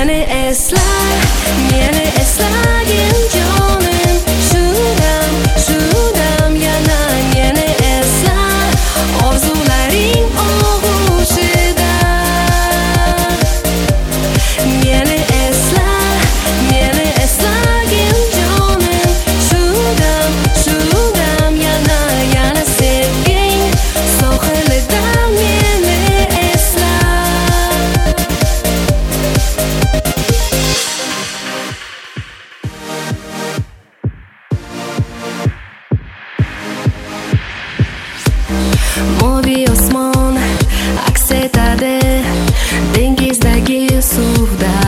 Meni eslagin jonim, shudam yana meni esla, orzularing og'ushida. Meni eslagin jonim, shudam yana sevging sohilida meni esla. Moviy osmon aks etadi dengizdagi suvda.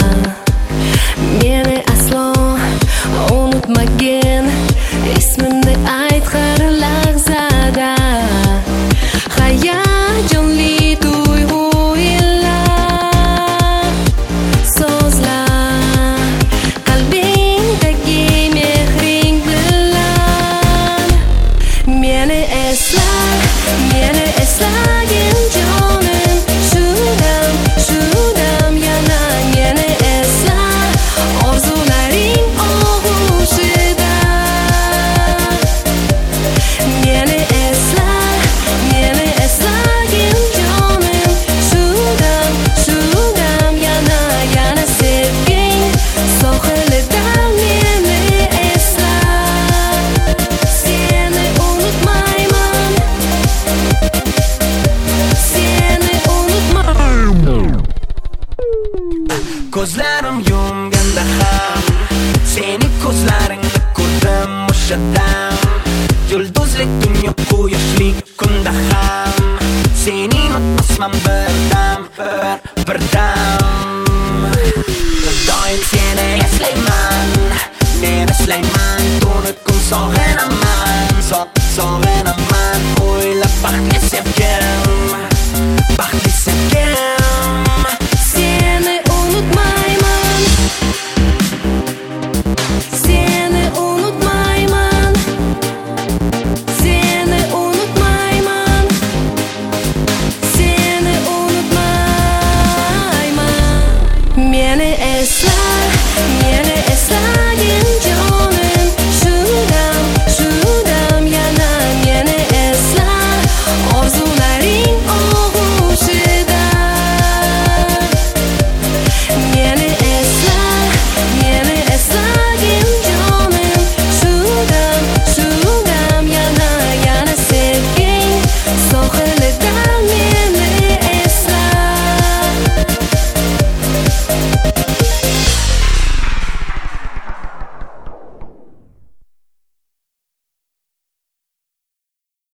Meni aslo unutmagin, ismimni ayt har lahzada. Hayajonli tuyg'ular, so'zlar qalbingdagi mehring bilan. Meni eslagin jonim, shudam yana meni esla, orzularing og'ushida. Meni eslagin jonim, shudam yana sevging sohilida meni esla. Seni unutmayman, ko'zlarim yumganda ham seni ko'zlaringni ko'rdim o'sha dam. Yulduzlik dunyo quyoshlik kunda ham seni unutmasman bir dam. Doim seni eslayman, men eslayman, tuni kun sog'inaman.